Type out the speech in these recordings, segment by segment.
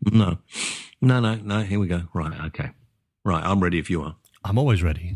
No. No. Here we go. Right, okay. Right, I'm ready if you are. I'm always ready.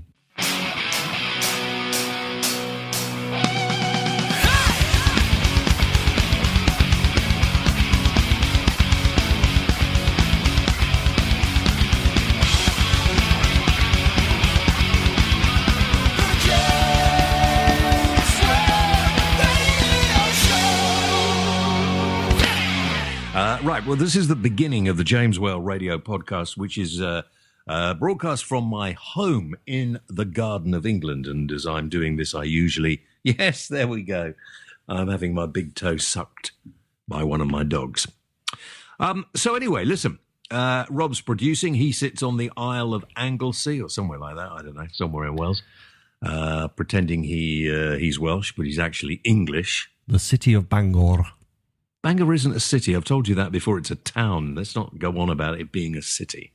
Right, well, this is the beginning of the James Whale Radio Podcast, which is broadcast from my home in the Garden of England. And as I'm doing this, I usually... Yes, there we go. I'm having my big toe sucked by one of my dogs. So anyway, listen, Rob's producing. He sits on the Isle of Anglesey or somewhere like that. I don't know, somewhere in Wales, pretending he's Welsh, but he's actually English. The city of Bangor. Bangor isn't a city. I've told you that before. It's a town. Let's not go on about it being a city.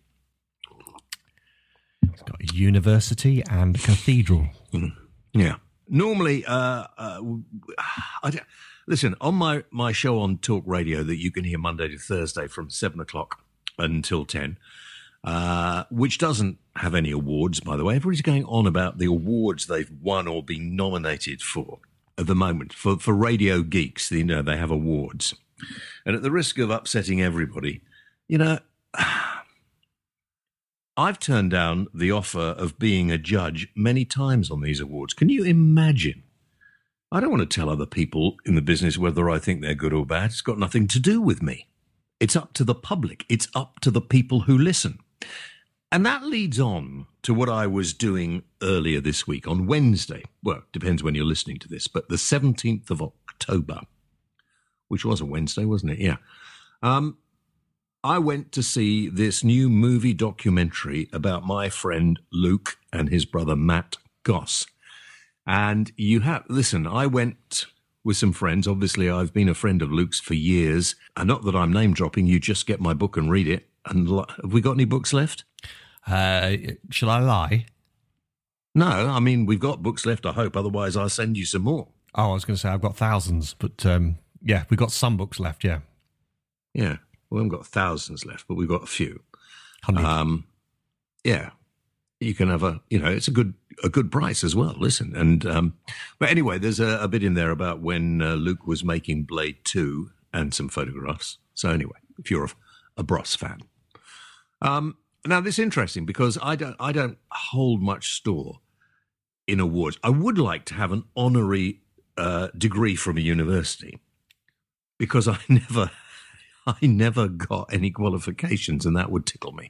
It's got a university and a cathedral. Yeah. Normally, listen, on my show on Talk Radio that you can hear Monday to Thursday from 7 o'clock until 10, which doesn't have any awards, by the way. Everybody's going on about the awards they've won or been nominated for. At the moment, for radio geeks, they have awards. And at the risk of upsetting everybody, I've turned down the offer of being a judge many times on these awards. Can you imagine? I don't want to tell other people in the business whether I think they're good or bad. It's got nothing to do with me. It's up to the public. It's up to the people who listen. And that leads on to what I was doing earlier this week on Wednesday. Well, depends when you're listening to this, but the 17th of October, which was a Wednesday, wasn't it? Yeah. I went to see this new movie documentary about my friend Luke and his brother Matt Goss. And I went with some friends. Obviously, I've been a friend of Luke's for years. And not that I'm name dropping, you just get my book and read it. And have we got any books left? Shall I lie? No, I mean, we've got books left, I hope. Otherwise, I'll send you some more. Oh, I was going to say I've got thousands, but yeah, we've got some books left, yeah. Yeah, we haven't got thousands left, but we've got a few. 100. Yeah, you can have it's a good price as well, listen. And but anyway, there's a bit in there about when Luke was making Blade 2 and some photographs. So anyway, if you're a Bros fan. Now, this is interesting because I don't hold much store in awards. I would like to have an honorary degree from a university because I never got any qualifications, and that would tickle me.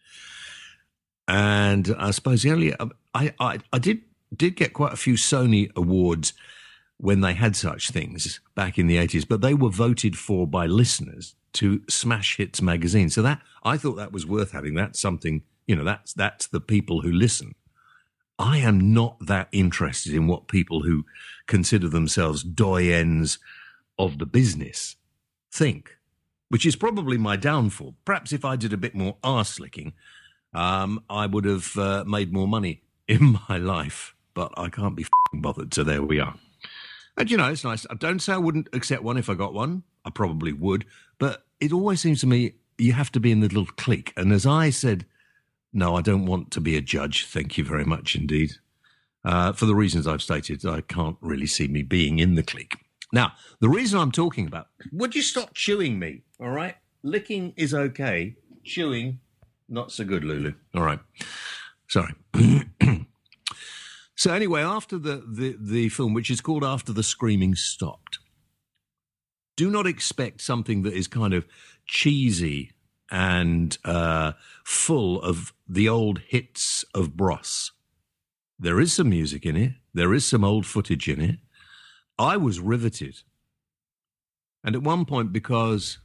And I suppose the only I did get quite a few Sony awards when they had such things back in the 80s, but they were voted for by listeners to Smash Hits magazine. So that I thought that was worth having. That's something, that's the people who listen. I am not that interested in what people who consider themselves doyens of the business think, which is probably my downfall. Perhaps if I did a bit more arse-licking, I would have made more money in my life, but I can't be bothered, so there we are. And, it's nice. I don't say I wouldn't accept one if I got one. I probably would. But it always seems to me you have to be in the little clique. And as I said, no, I don't want to be a judge. Thank you very much indeed. For the reasons I've stated, I can't really see me being in the clique. Now, the reason I'm talking about, would you stop chewing me? All right? Licking is okay. Chewing, not so good, Lulu. All right. Sorry. So anyway, after the film, which is called After the Screaming Stopped, do not expect something that is kind of cheesy and full of the old hits of Bros. There is some music in it. There is some old footage in it. I was riveted. And at one point, because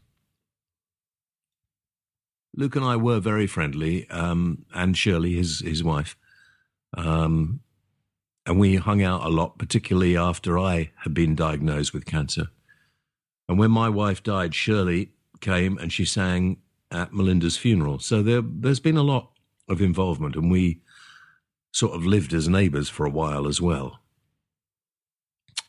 Luke and I were very friendly, and Shirley, his wife, and we hung out a lot, particularly after I had been diagnosed with cancer. And when my wife died, Shirley came and she sang at Melinda's funeral. So there's been a lot of involvement, and we sort of lived as neighbours for a while as well.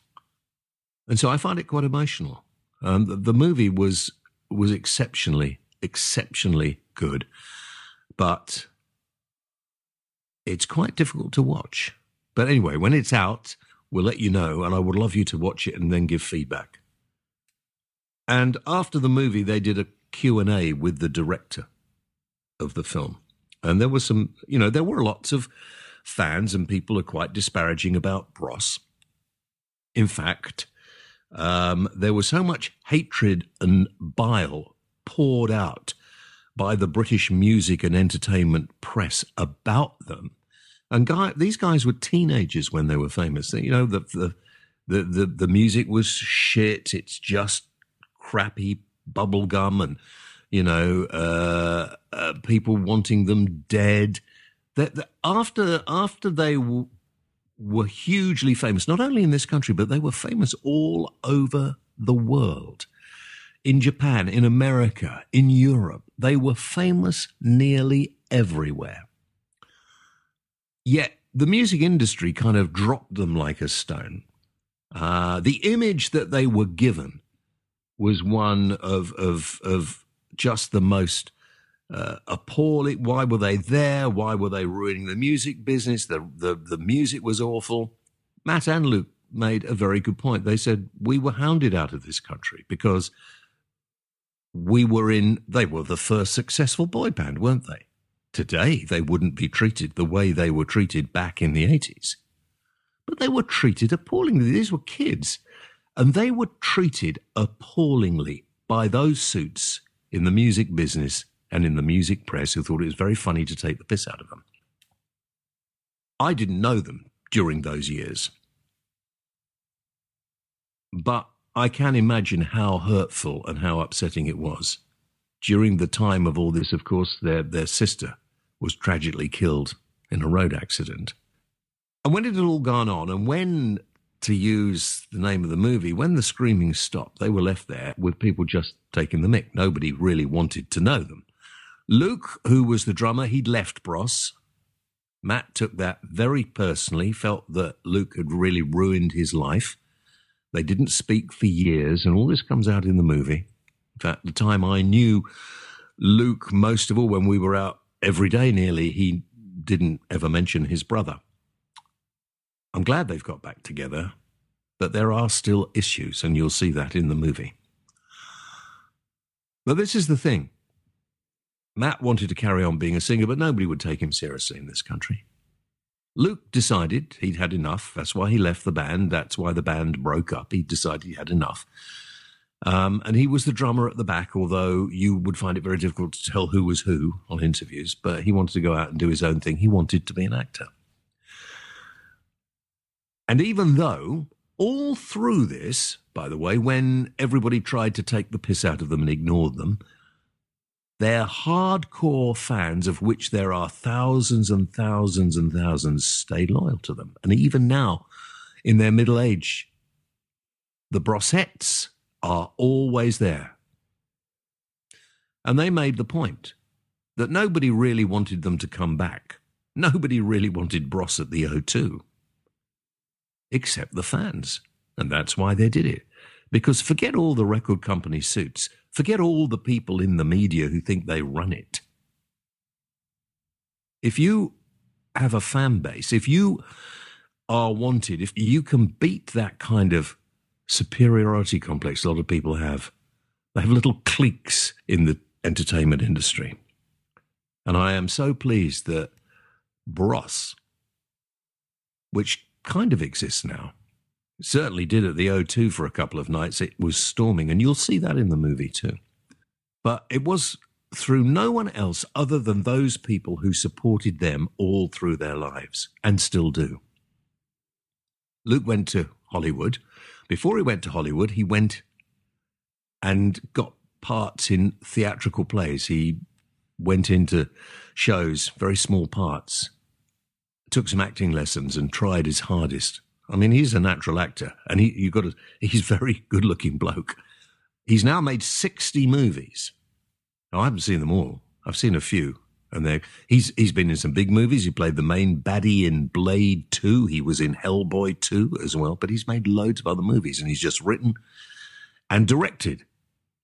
And so I find it quite emotional. The movie was exceptionally exceptionally good, but it's quite difficult to watch. But anyway, when it's out, we'll let you know, and I would love you to watch it and then give feedback. And after the movie, they did a Q&A with the director of the film. And there was some, there were lots of fans and people are quite disparaging about Bros. In fact, there was so much hatred and bile poured out by the British music and entertainment press about them. And these guys were teenagers when they were famous. The music was shit. It's just crappy bubblegum and, people wanting them dead. After they were hugely famous, not only in this country, but they were famous all over the world. In Japan, in America, in Europe, they were famous nearly everywhere. Yet the music industry kind of dropped them like a stone. The image that they were given was one of just the most appalling. Why were they there? Why were they ruining the music business? The music was awful. Matt and Luke made a very good point. They said, we were hounded out of this country because they were the first successful boy band, weren't they? Today, they wouldn't be treated the way they were treated back in the 80s. But they were treated appallingly. These were kids. And they were treated appallingly by those suits in the music business and in the music press who thought it was very funny to take the piss out of them. I didn't know them during those years. But I can imagine how hurtful and how upsetting it was. During the time of all this, of course, their sister was tragically killed in a road accident. And when it had all gone on, and when, to use the name of the movie, when the screaming stopped, they were left there with people just taking the mick. Nobody really wanted to know them. Luke, who was the drummer, he'd left Bros. Matt took that very personally, felt that Luke had really ruined his life. They didn't speak for years, and all this comes out in the movie. In fact, the time I knew Luke most of all, when we were out every day nearly, he didn't ever mention his brother. I'm glad they've got back together, but there are still issues, and you'll see that in the movie. But this is the thing. Matt wanted to carry on being a singer, but nobody would take him seriously in this country. Luke decided he'd had enough. That's why he left the band. That's why the band broke up. He decided he had enough. And he was the drummer at the back, although you would find it very difficult to tell who was who on interviews. But he wanted to go out and do his own thing. He wanted to be an actor. And even though all through this, by the way, when everybody tried to take the piss out of them and ignored them, their hardcore fans, of which there are thousands and thousands and thousands, stayed loyal to them. And even now, in their middle age, the Brossettes are always there. And they made the point that nobody really wanted them to come back. Nobody really wanted Bros at the O2, except the fans. And that's why they did it. Because forget all the record company suits. Forget all the people in the media who think they run it. If you have a fan base, if you are wanted, if you can beat that kind of superiority complex a lot of people have, they have little cliques in the entertainment industry. And I am so pleased that Bros, which kind of exists now, certainly did at the O2 for a couple of nights. It was storming, and you'll see that in the movie too. But it was through no one else other than those people who supported them all through their lives, and still do. Luke went to Hollywood. Before he went to Hollywood, he went and got parts in theatrical plays. He went into shows, very small parts, took some acting lessons and tried his hardest. I mean, he's a natural actor, and he's a very good-looking bloke. He's now made 60 movies. Now, I haven't seen them all. I've seen a few, and he's been in some big movies. He played the main baddie in Blade 2. He was in Hellboy 2 as well, but he's made loads of other movies, and he's just written and directed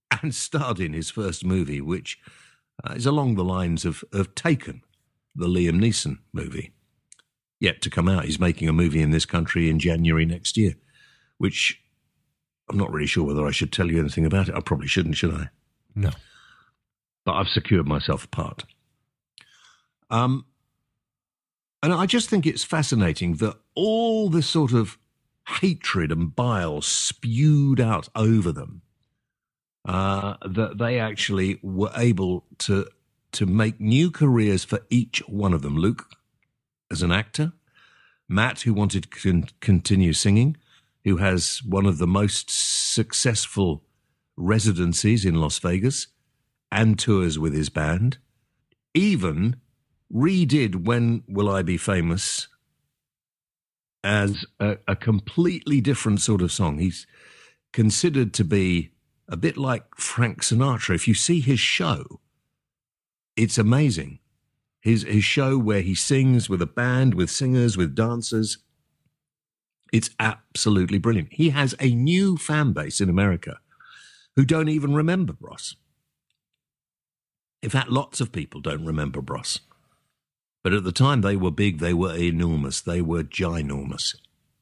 and starred in his first movie, which is along the lines of Taken, the Liam Neeson movie. Yet to come out. He's making a movie in this country in January next year, which I'm not really sure whether I should tell you anything about it. I probably shouldn't, should I? No. But I've secured myself a part. And I just think it's fascinating that all this sort of hatred and bile spewed out over them, that they actually were able to make new careers for each one of them. Luke, as an actor, Matt, who wanted to continue singing, who has one of the most successful residencies in Las Vegas and tours with his band, even redid When Will I Be Famous as a completely different sort of song. He's considered to be a bit like Frank Sinatra. If you see his show, it's amazing. His show where he sings with a band, with singers, with dancers, it's absolutely brilliant. He has a new fan base in America who don't even remember Bros. In fact, lots of people don't remember Bros. But at the time they were big, they were enormous, they were ginormous.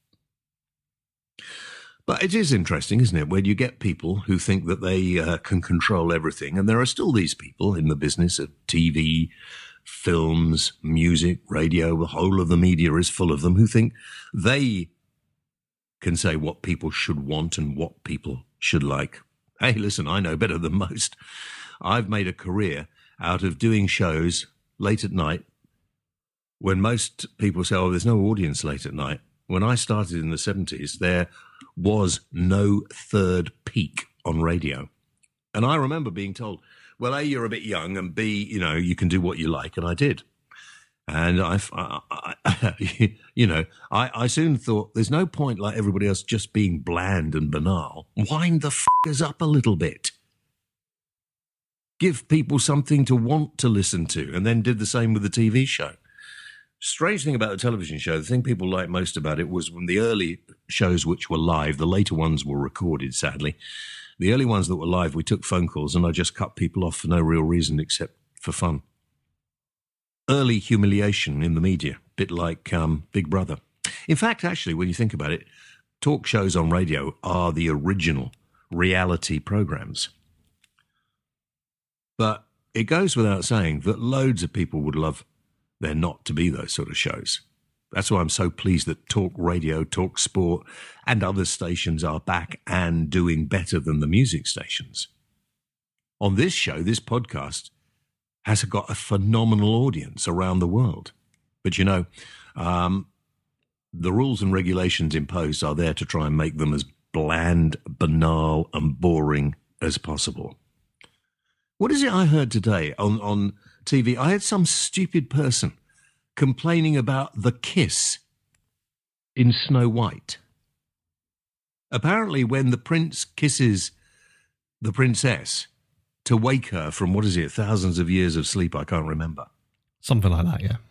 But it is interesting, isn't it, when you get people who think that they can control everything, and there are still these people in the business of TV, films, music, radio, the whole of the media is full of them, who think they can say what people should want and what people should like. Hey, listen, I know better than most. I've made a career out of doing shows late at night when most people say, oh, there's no audience late at night. When I started in the 70s, there was no third peak on radio. And I remember being told, well, A, you're a bit young, and B, you can do what you like. And I did. And I soon thought there's no point like everybody else just being bland and banal. Wind the f***ers up a little bit. Give people something to want to listen to, and then did the same with the TV show. Strange thing about the television show, the thing people liked most about it was when the early shows which were live, the later ones were recorded, sadly. The early ones that were live, we took phone calls and I just cut people off for no real reason except for fun. Early humiliation in the media, a bit like Big Brother. In fact, actually, when you think about it, talk shows on radio are the original reality programs. But it goes without saying that loads of people would love there not to be those sort of shows. That's why I'm so pleased that Talk Radio, Talk Sport, and other stations are back and doing better than the music stations. On this show, this podcast has got a phenomenal audience around the world. But the rules and regulations imposed are there to try and make them as bland, banal, and boring as possible. What is it I heard today on TV? I had some stupid person complaining about the kiss in Snow White. Apparently, when the prince kisses the princess to wake her from, thousands of years of sleep, I can't remember. Something like that, yeah.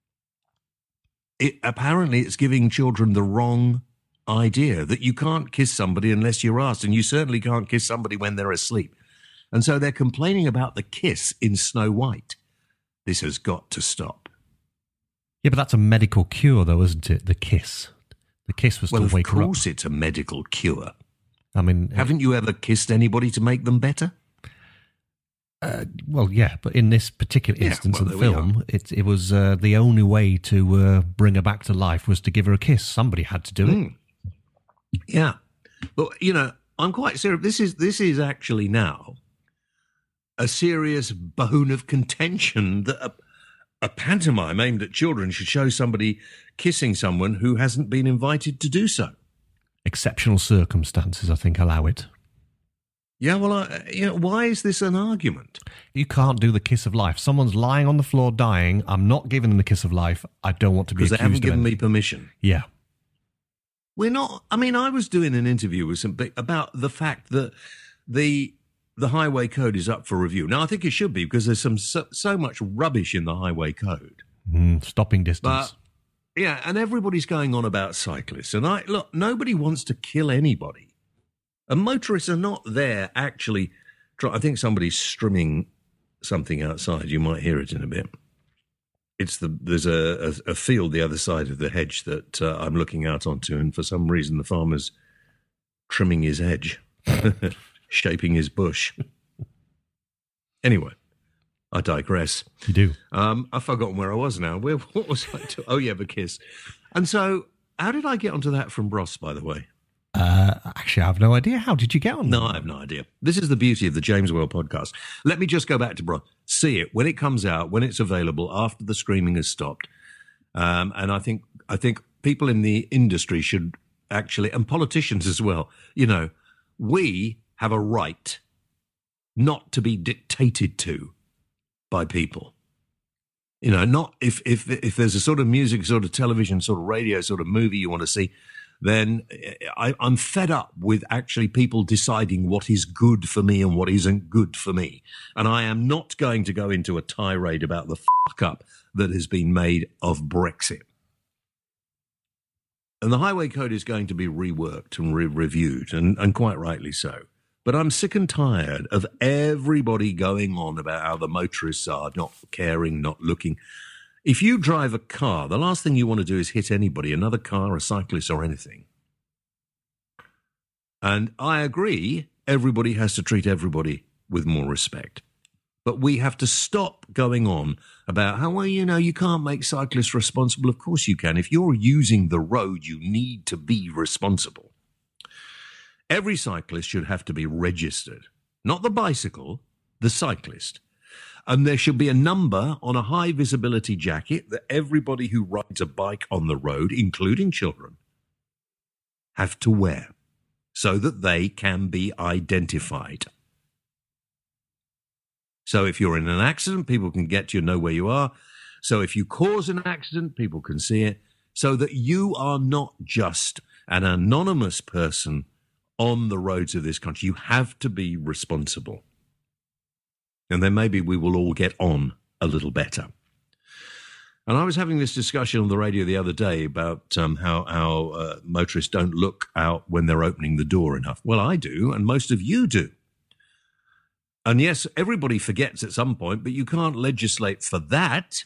Apparently, it's giving children the wrong idea that you can't kiss somebody unless you're asked, and you certainly can't kiss somebody when they're asleep. And so they're complaining about the kiss in Snow White. This has got to stop. Yeah, but that's a medical cure, though, isn't it? The kiss. The kiss was to wake her up. Well, of course it's a medical cure. I mean... Haven't you ever kissed anybody to make them better? Well, yeah, but in this particular instance of the film, it was the only way to bring her back to life was to give her a kiss. Somebody had to do it. Yeah. But, I'm quite serious. This is actually now a serious bone of contention that a pantomime aimed at children should show somebody kissing someone who hasn't been invited to do so. Exceptional circumstances, I think, allow it. Yeah, well, why is this an argument? You can't do the kiss of life. Someone's lying on the floor dying. I'm not giving them the kiss of life. I don't want to be accused of it. Because they haven't given me permission. Yeah. We're not... I mean, I was doing an interview with about the fact that the highway code is up for review. Now, I think it should be because there's so much rubbish in the highway code. Stopping distance. But, yeah, and everybody's going on about cyclists. And look, nobody wants to kill anybody. And motorists are not there actually I think somebody's strumming something outside. You might hear it in a bit. There's a field the other side of the hedge that I'm looking out onto, and for some reason the farmer's trimming his hedge, shaping his bush. Anyway, I digress. You do. I've forgotten where I was now. What was I doing? Oh, yeah, the kiss. And so, how did I get onto that from Bros, by the way? Actually, I have no idea. How did you get on? No, I have no idea. This is the beauty of the James Whale podcast. Let me just go back to Bros. See it when it comes out, when it's available, after the screaming has stopped. And I think people in the industry should actually, and politicians as well, we have a right not to be dictated to by people. Not if there's a sort of music, sort of television, sort of radio, sort of movie you want to see, then I'm fed up with actually people deciding what is good for me and what isn't good for me. And I am not going to go into a tirade about the fuck up that has been made of Brexit. And the Highway Code is going to be reworked and reviewed, and quite rightly so. But I'm sick and tired of everybody going on about how the motorists are not caring, not looking. If you drive a car, the last thing you want to do is hit anybody, another car, a cyclist or anything. And I agree, everybody has to treat everybody with more respect. But we have to stop going on about how, well, you can't make cyclists responsible. Of course you can. If you're using the road, you need to be responsible. Every cyclist should have to be registered. Not the bicycle, the cyclist. And there should be a number on a high visibility jacket that everybody who rides a bike on the road, including children, have to wear so that they can be identified. So if you're in an accident, people can get you, know where you are. So if you cause an accident, people can see it, so that you are not just an anonymous person on the roads of this country. You have to be responsible. And then maybe we will all get on a little better. And I was having this discussion on the radio the other day about how motorists don't look out when they're opening the door enough. Well, I do, and most of you do. And yes, everybody forgets at some point, but you can't legislate for that.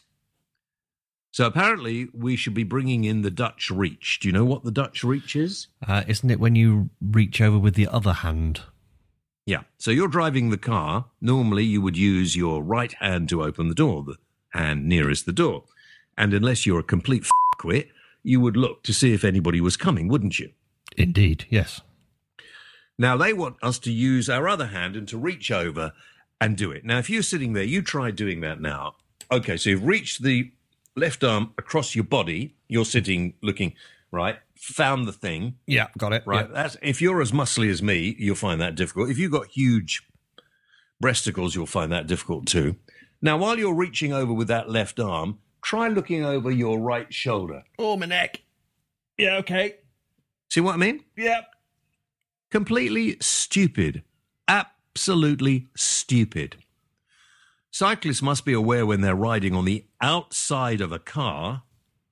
So apparently we should be bringing in the Dutch reach. Do you know what the Dutch reach is? Isn't it when you reach over with the other hand? Yeah. So you're driving the car. Normally you would use your right hand to open the door, the hand nearest the door. And unless you're a complete fuckwit, you would look to see if anybody was coming, wouldn't you? Indeed, yes. Now, they want us to use our other hand and to reach over and do it. Now, if you're sitting there, you try doing that now. Okay, so you've reached the left arm across your body. You're sitting, looking, right, found the thing. Yeah, got it. Right. Yeah. That's, if you're as muscly as me, you'll find that difficult. If you've got huge breasticles, you'll find that difficult too. Now, while you're reaching over with that left arm, try looking over your right shoulder. Oh, my neck. Yeah, okay. See what I mean? Yeah. Completely stupid. Absolutely stupid. Cyclists must be aware when they're riding on the outside of a car,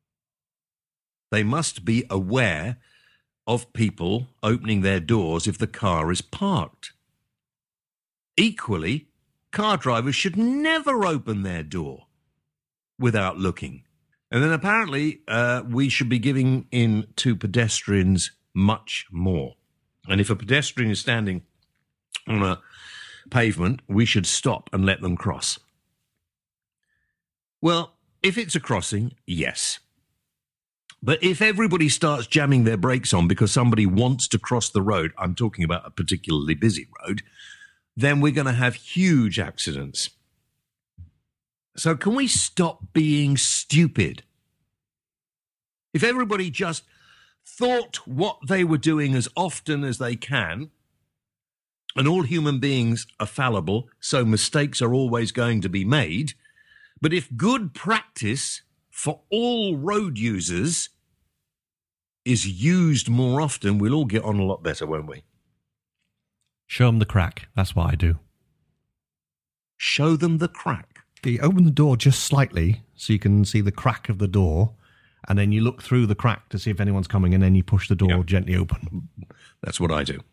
they must be aware of people opening their doors if the car is parked. Equally, car drivers should never open their door without looking. And then apparently we should be giving in to pedestrians much more. And if a pedestrian is standing on a pavement, we should stop and let them cross. Well, if it's a crossing, yes. But if everybody starts jamming their brakes on because somebody wants to cross the road, I'm talking about a particularly busy road, then we're going to have huge accidents. So can we stop being stupid? If everybody just thought what they were doing as often as they can, and all human beings are fallible, so mistakes are always going to be made, but if good practice for all road users is used more often, we'll all get on a lot better, won't we? Show them the crack. That's what I do. Show them the crack. You open the door just slightly so you can see the crack of the door, and then you look through the crack to see if anyone's coming, and then you push the door gently open. That's what I do.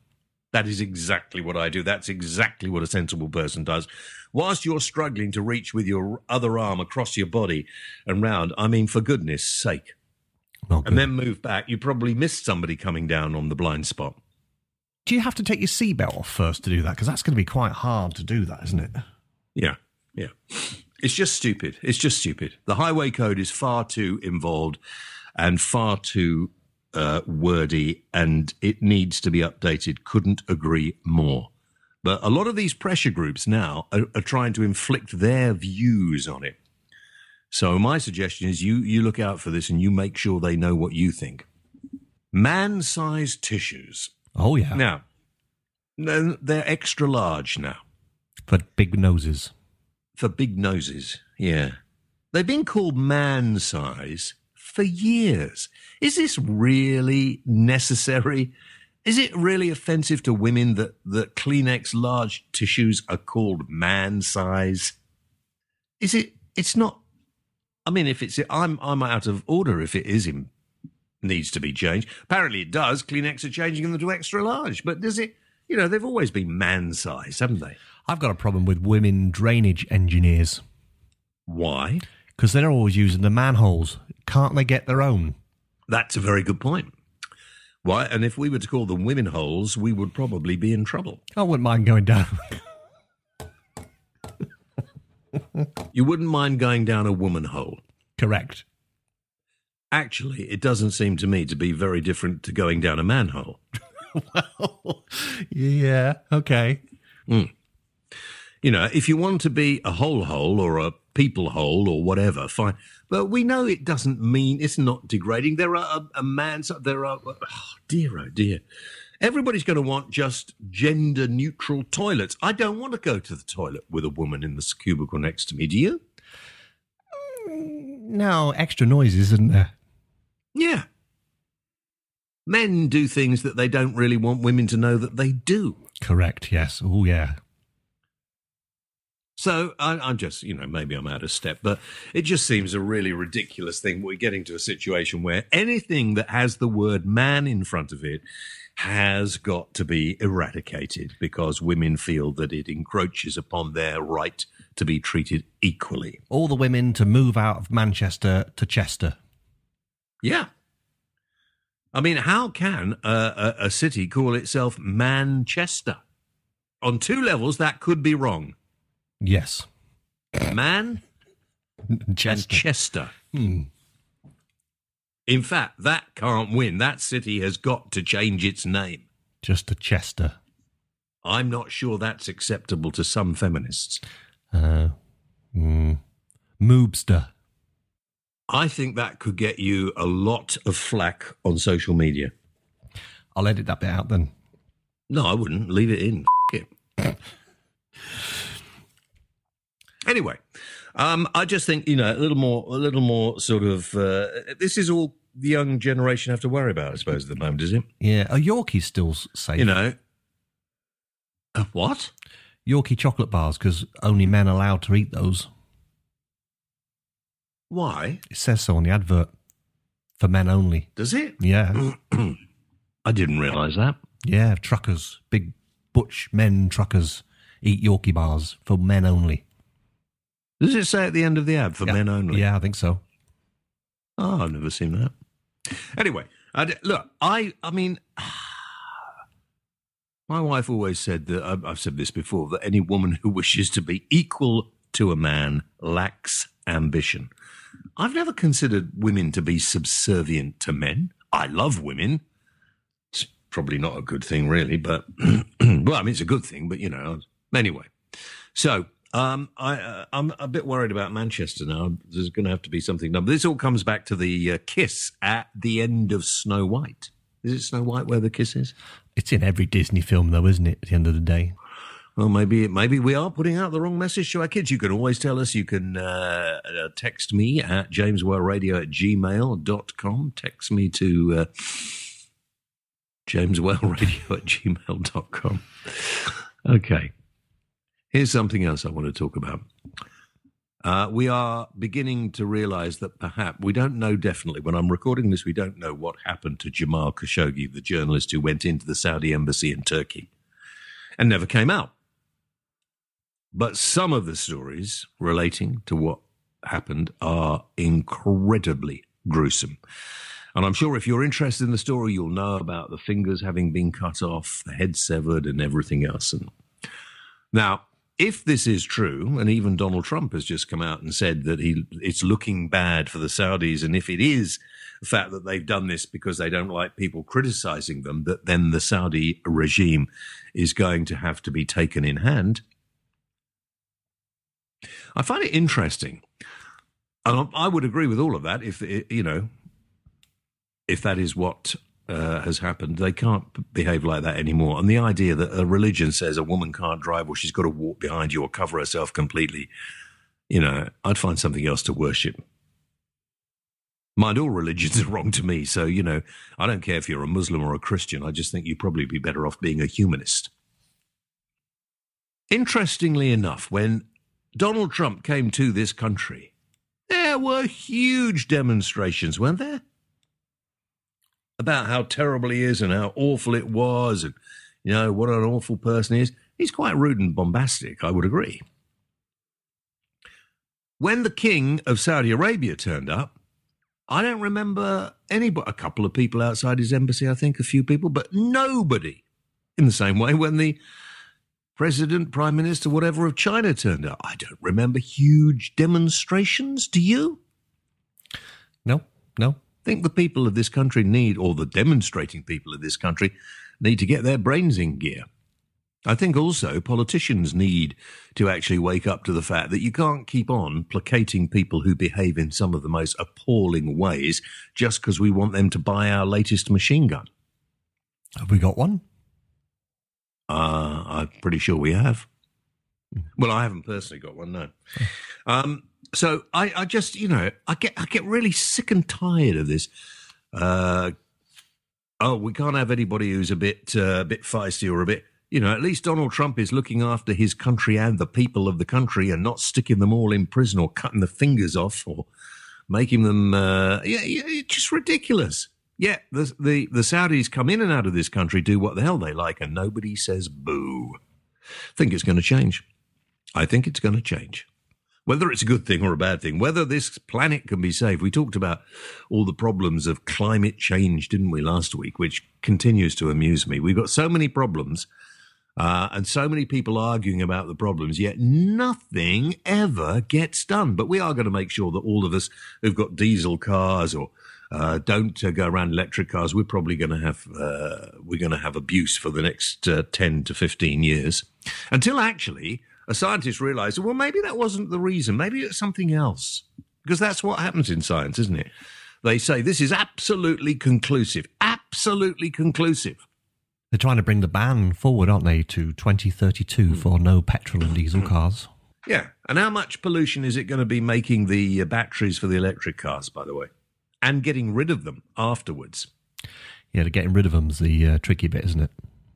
That is exactly what I do. That's exactly what a sensible person does. Whilst you're struggling to reach with your other arm across your body and round, I mean, for goodness sake. And then move back. You probably missed somebody coming down on the blind spot. Do you have to take your seatbelt off first to do that? Because that's going to be quite hard to do that, isn't it? Yeah. It's just stupid. The highway code is far too involved and far too wordy, and it needs to be updated. Couldn't agree more. But a lot of these pressure groups now are trying to inflict their views on it. So my suggestion is you look out for this and you make sure they know what you think. Man-sized tissues. Oh, yeah. Now, they're extra large now. For big noses. For big noses, yeah. They've been called man-size for years. Is this really necessary? Is it really offensive to women that Kleenex large tissues are called man-size? Is it? It's not. I mean, if it's, I'm out of order if it is needs to be changed. Apparently it does. Kleenex are changing them to extra large. But does it, they've always been man-sized, haven't they? I've got a problem with women drainage engineers. Why? Because they're always using the manholes. Can't they get their own? That's a very good point. Why? And if we were to call them women holes, we would probably be in trouble. I wouldn't mind going down. You wouldn't mind going down a woman hole? Correct. Actually, it doesn't seem to me to be very different to going down a manhole. Well, yeah, okay. If you want to be a hole or a people hole or whatever, fine. But we know it doesn't mean, it's not degrading. There are dear, oh dear. Everybody's going to want just gender-neutral toilets. I don't want to go to the toilet with a woman in the cubicle next to me. Do you? No, extra noises, isn't there? Yeah. Men do things that they don't really want women to know that they do. Correct, yes. Oh, yeah. So I'm just, maybe I'm out of step, but it just seems a really ridiculous thing. We're getting to a situation where anything that has the word man in front of it has got to be eradicated because women feel that it encroaches upon their right to be treated equally. All the women to move out of Manchester to Chester. Yeah. I mean, how can a city call itself Manchester? On two levels, that could be wrong. Yes. Man Chester. And Chester. In fact, that can't win. That city has got to change its name. Just to Chester. I'm not sure that's acceptable to some feminists. Moobster. I think that could get you a lot of flack on social media. I'll edit that bit out then. No, I wouldn't. Leave it in. It. Anyway, I just think, a little more sort of, this is all the young generation have to worry about, I suppose, at the moment, is it? Yeah. Are Yorkies still safe? What? Yorkie chocolate bars, because only men are allowed to eat those. Why? It says so on the advert. For men only. Does it? Yeah. I didn't realise that. Yeah, truckers, big butch men truckers eat Yorkie bars for men only. Does it say at the end of the ad, for men only? Yeah, I think so. Oh, I've never seen that. Anyway, look, I mean, my wife always said that, I've said this before, that any woman who wishes to be equal to a man lacks ambition. I've never considered women to be subservient to men. I love women. It's probably not a good thing, really, but, well, I mean, it's a good thing, but, anyway. So, I'm a bit worried about Manchester now. There's going to have to be something done. But this all comes back to the kiss at the end of Snow White. Is it Snow White where the kiss is? It's in every Disney film, though, isn't it, at the end of the day? Well, maybe we are putting out the wrong message to our kids. You can always tell us. You can text me at jameswellradio@gmail.com. Text me to jameswellradio@gmail.com. Okay. Here's something else I want to talk about. We are beginning to realize that perhaps, we don't know definitely, when I'm recording this, we don't know what happened to Jamal Khashoggi, the journalist who went into the Saudi embassy in Turkey and never came out. But some of the stories relating to what happened are incredibly gruesome. And I'm sure if you're interested in the story, you'll know about the fingers having been cut off, the head severed, and everything else. And now, if this is true, and even Donald Trump has just come out and said that it's looking bad for the Saudis, and if it is the fact that they've done this because they don't like people criticizing them, that then the Saudi regime is going to have to be taken in hand. I find it interesting. And I would agree with all of that if that is what has happened. They can't behave like that anymore. And the idea that a religion says a woman can't drive or she's got to walk behind you or cover herself completely, I'd find something else to worship. Mind, all religions are wrong to me. So, I don't care if you're a Muslim or a Christian. I just think you'd probably be better off being a humanist. Interestingly enough, when Donald Trump came to this country, there were huge demonstrations, weren't there? About how terrible he is and how awful it was and, what an awful person he is. He's quite rude and bombastic, I would agree. When the king of Saudi Arabia turned up, I don't remember a couple of people outside his embassy, I think, a few people, but nobody. In the same way when the president, prime minister, whatever of China turned up, I don't remember huge demonstrations. Do you? No. I think the people of this country or the demonstrating people of this country need to get their brains in gear. I think also politicians need to actually wake up to the fact that you can't keep on placating people who behave in some of the most appalling ways just because we want them to buy our latest machine gun. Have we got one? I'm pretty sure we have. Well, I haven't personally got one, no. So I just, I get really sick and tired of this. We can't have anybody who's a bit feisty or a bit, at least Donald Trump is looking after his country and the people of the country and not sticking them all in prison or cutting the fingers off or making them, it's just ridiculous. Yeah, the Saudis come in and out of this country, do what the hell they like, and nobody says boo. I think it's going to change. I think it's going to change. Whether it's a good thing or a bad thing, whether this planet can be saved. We talked about all the problems of climate change, didn't we, last week, which continues to amuse me. We've got so many problems and so many people arguing about the problems, yet nothing ever gets done. But we are going to make sure that all of us who've got diesel cars or don't go around electric cars, we're probably going to have abuse for the next 10 to 15 years until actually a scientist realized, well, maybe that wasn't the reason. Maybe it's something else. Because that's what happens in science, isn't it? They say this is absolutely conclusive. Absolutely conclusive. They're trying to bring the ban forward, aren't they, to 2032 for no petrol and diesel cars. Yeah. And how much pollution is it going to be making the batteries for the electric cars, by the way? And getting rid of them afterwards. Yeah, getting rid of them's the tricky bit, isn't it?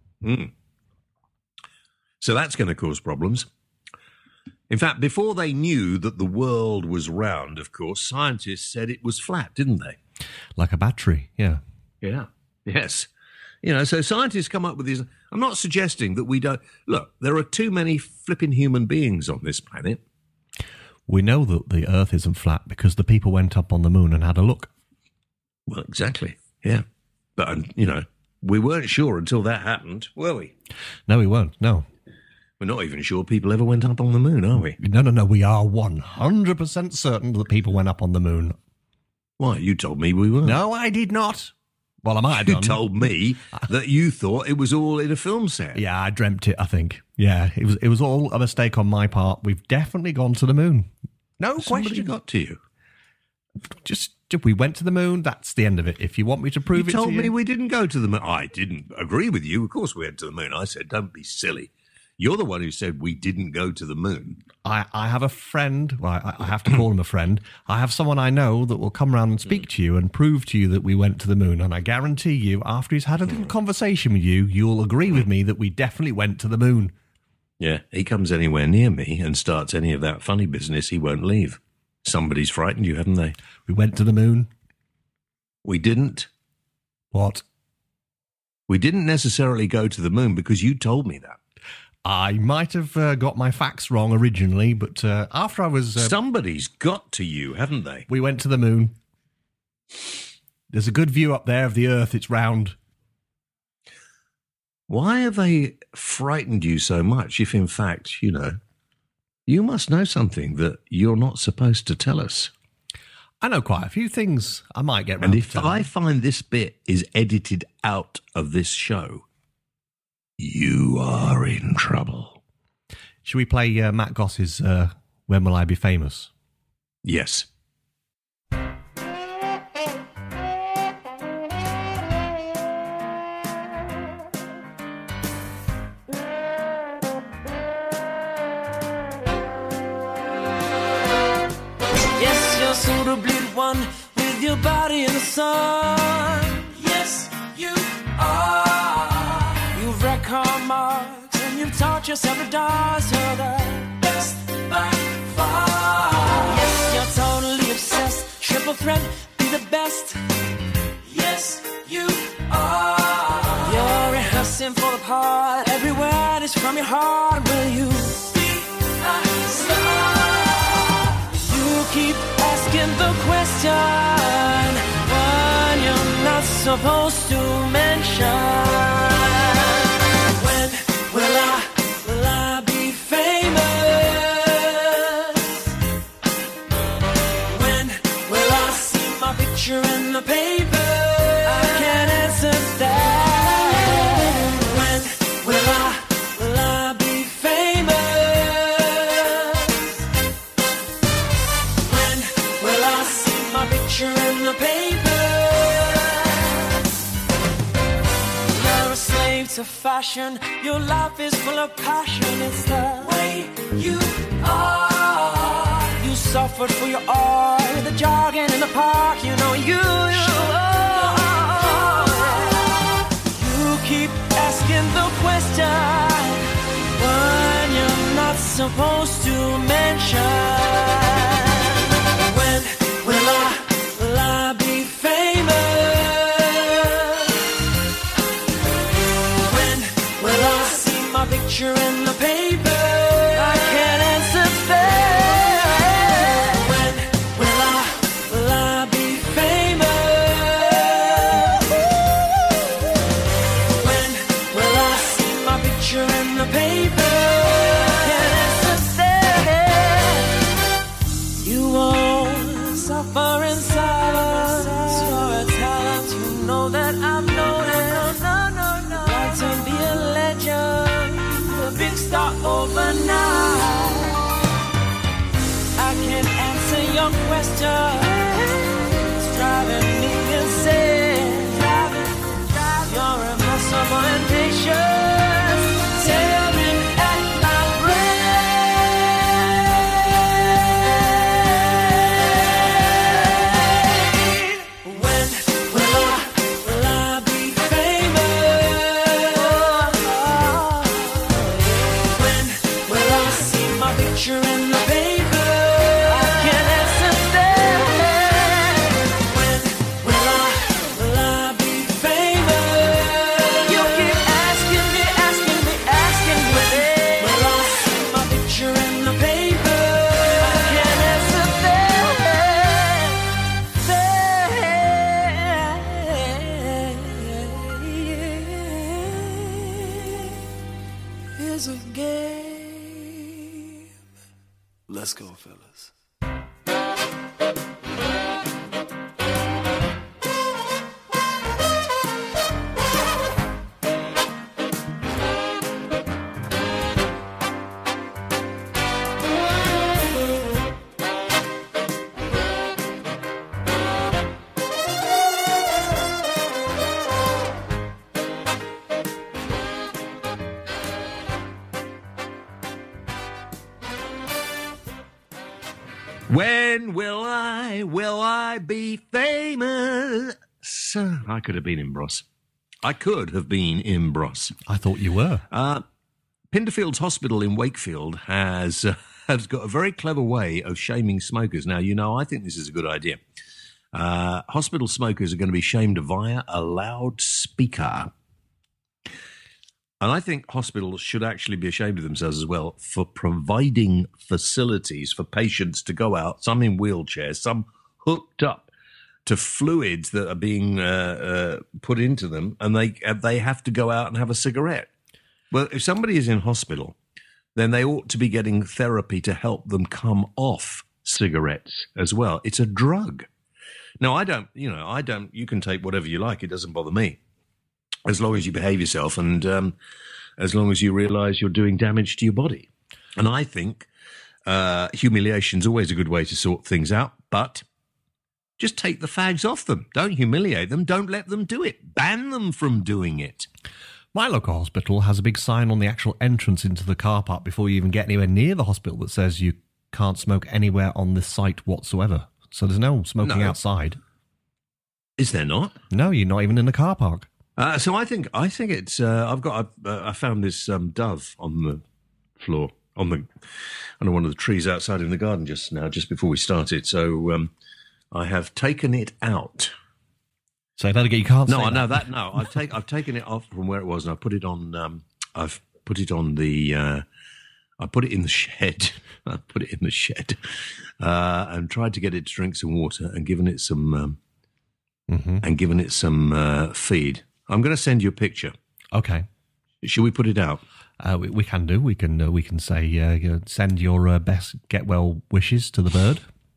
So that's going to cause problems. In fact, before they knew that the world was round, of course, scientists said it was flat, didn't they? Like a battery, yeah. Yeah, yes. So scientists come up with these. I'm not suggesting that we don't. Look, there are too many flipping human beings on this planet. We know that the Earth isn't flat because the people went up on the moon and had a look. Well, exactly, yeah. But, we weren't sure until that happened, were we? No, we weren't, no. We're not even sure people ever went up on the moon, are we? No. We are 100% certain that people went up on the moon. Why? You told me we weren't. No, I did not. Well, I might have done. You told me that you thought it was all in a film set. Yeah, I dreamt it, I think. Yeah, it was all a mistake on my part. We've definitely gone to the moon. No Somebody question. Got to you. Just, if we went to the moon, that's the end of it. If you want me to prove it to you. You told me we didn't go to the moon. I didn't agree with you. Of course we went to the moon. I said, don't be silly. You're the one who said we didn't go to the moon. I have a friend. Well, I have to call him a friend. I have someone I know that will come around and speak to you and prove to you that we went to the moon. And I guarantee you, after he's had a little conversation with you, you'll agree with me that we definitely went to the moon. Yeah, he comes anywhere near me and starts any of that funny business, he won't leave. Somebody's frightened you, haven't they? We went to the moon. We didn't. What? We didn't necessarily go to the moon because you told me that. I might have got my facts wrong originally, but after I was... Somebody's got to you, haven't they? We went to the moon. There's a good view up there of the Earth. It's round. Why have they frightened you so much if, in fact, you must know something that you're not supposed to tell us? I know quite a few things I might get round And to if telling. I find this bit is edited out of this show, you are in trouble. Should we play Matt Goss's When Will I Be Famous? Yes. Yes, you're suitably one with your body in the sun. Yes, you are. You've wrecked car marks and you've taught yourself to dance. You're the best by far. Yes, you're totally obsessed. Triple threat, be the best. Yes, you are. You're rehearsing for the part. Every word is from your heart. Will you be a star? You keep asking the question, one you're not supposed to mention. When will I be famous? When will I see my picture in the paper? I can't answer that. When will I be famous? Will I see my picture in the paper? You're a slave to fashion. Your life is full of passion. It's the way you are. You suffered for your art with the jogging in the park. You know you are. You keep asking the question, one you're not supposed to mention. Will I be famous? When will I see my picture in the paper? I can't answer that. When will I be famous? When will I see my picture in the paper? I can't answer that. You won't suffer in silence. You're a talent, you know that I've known it. Like to be a legend, a big star overnight. I can't answer your question. It's driving me insane. You're impossible and patient, tearing at my brain. When will I be famous? When will I see my picture in the paper? I can't answer that. When will I be famous? You keep asking me. Will I see my picture in the paper? I can't answer that. Here's a game. Let's go, fellas. When will I be famous? I could have been in Bros. I thought you were. Pinderfields Hospital in Wakefield has got a very clever way of shaming smokers. Now, I think this is a good idea. Hospital smokers are going to be shamed via a loudspeaker. And I think hospitals should actually be ashamed of themselves as well for providing facilities for patients to go out, some in wheelchairs, some hooked up to fluids that are being put into them, and they have to go out and have a cigarette. Well, if somebody is in hospital, then they ought to be getting therapy to help them come off cigarettes as well. It's a drug. Now, I don't, you can take whatever you like. It doesn't bother me. As long as you behave yourself and as long as you realise you're doing damage to your body. And I think humiliation's always a good way to sort things out, but just take the fags off them. Don't humiliate them. Don't let them do it. Ban them from doing it. My local hospital has a big sign on the actual entrance into the car park before you even get anywhere near the hospital that says you can't smoke anywhere on this site whatsoever. So there's no smoking outside. Is there not? No, you're not even in the car park. So I think it's. I found this dove on the floor on one of the trees outside in the garden just before we started. So I have taken it out. Say that again. You can't. No, say I know that. that. No, I've taken it off from where it was, and I put it on. I've put it on the. I put it in the shed. I put it in the shed, and tried to get it to drink some water, and given it some. And given it some feed. I'm going to send you a picture. Okay. Should we put it out? We can do. We can say send your best get well wishes to the bird,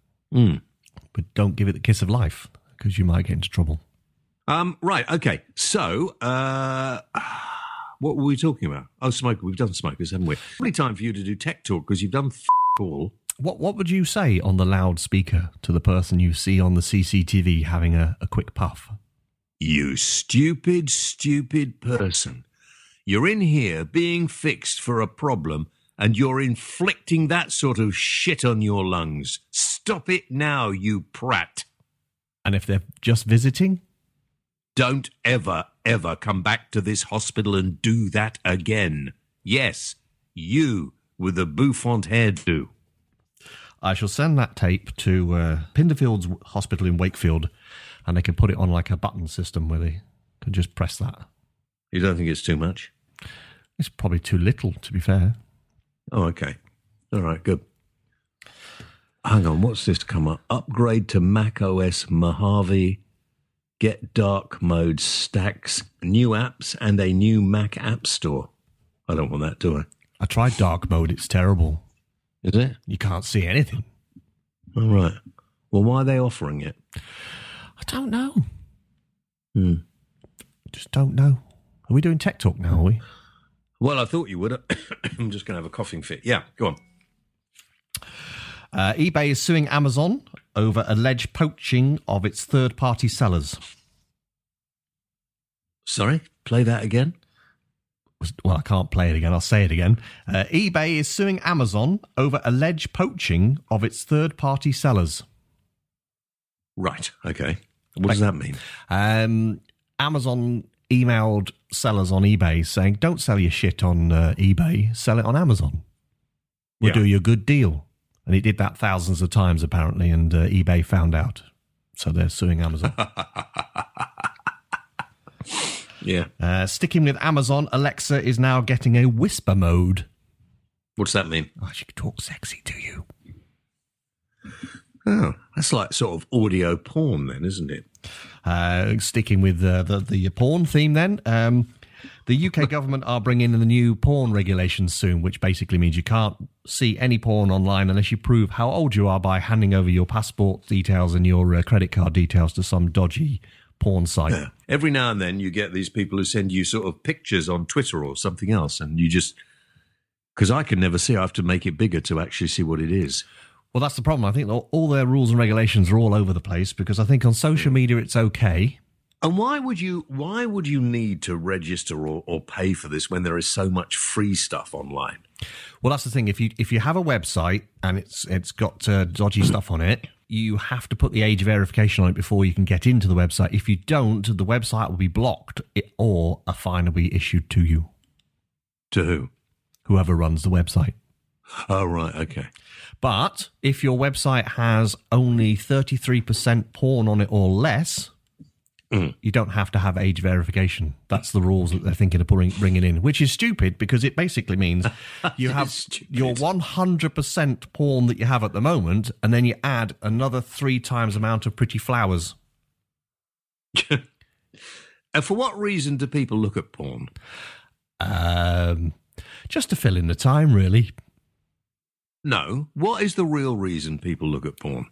but don't give it the kiss of life because you might get into trouble. Right. Okay. So, what were we talking about? Oh, smoker. We've done smokers, haven't we? Probably time for you to do tech talk because you've done all. What would you say on the loudspeaker to the person you see on the CCTV having a quick puff? You stupid, stupid person. You're in here being fixed for a problem and you're inflicting that sort of shit on your lungs. Stop it now, you prat. And if they're just visiting? Don't ever, ever come back to this hospital and do that again. Yes, you with the bouffant hairdo. I shall send that tape to Pinderfield's Hospital in Wakefield, and they can put it on like a button system where they can just press that. You don't think it's too much? It's probably too little, to be fair. Oh, okay. All right, good. Hang on, what's this come up? Upgrade to Mac OS Mojave, get dark mode stacks, new apps, and a new Mac App Store. I don't want that, do I? I tried dark mode. It's terrible. Is it? You can't see anything. All right. Well, why are they offering it? I don't know. Just don't know. Are we doing tech talk now, are we? Well, I thought you would. I'm just going to have a coughing fit. Yeah, go on. eBay is suing Amazon over alleged poaching of its third-party sellers. Sorry? Play that again? Well, I can't play it again. I'll say it again. eBay is suing Amazon over alleged poaching of its third-party sellers. Right. Okay. What does that mean? Amazon emailed sellers on eBay saying, don't sell your shit on eBay, sell it on Amazon. We'll do you a good deal. And he did that thousands of times, apparently, and eBay found out. So they're suing Amazon. Yeah. Sticking with Amazon, Alexa is now getting a whisper mode. What's that mean? Oh, she can talk sexy to you. Oh, that's like sort of audio porn then, isn't it? Sticking with the porn theme then, the UK government are bringing in the new porn regulations soon, which basically means you can't see any porn online unless you prove how old you are by handing over your passport details and your credit card details to some dodgy porn site. Yeah. Every now and then you get these people who send you sort of pictures on Twitter or something else, and you just... Because I can never see, I have to make it bigger to actually see what it is. Well, that's the problem. I think all their rules and regulations are all over the place because I think on social media it's okay. And why would you need to register or pay for this when there is so much free stuff online? Well, that's the thing. If you have a website and it's got dodgy stuff on it, you have to put the age verification on it before you can get into the website. If you don't, the website will be blocked or a fine will be issued to you. To who? Whoever runs the website. Oh, right, okay. But if your website has only 33% porn on it or less, you don't have to have age verification. That's the rules that they're thinking of bringing in, which is stupid because it basically means you have your 100% porn that you have at the moment, and then you add another 3 times amount of pretty flowers. And for what reason do people look at porn? Just to fill in the time, really. No. What is the real reason people look at porn?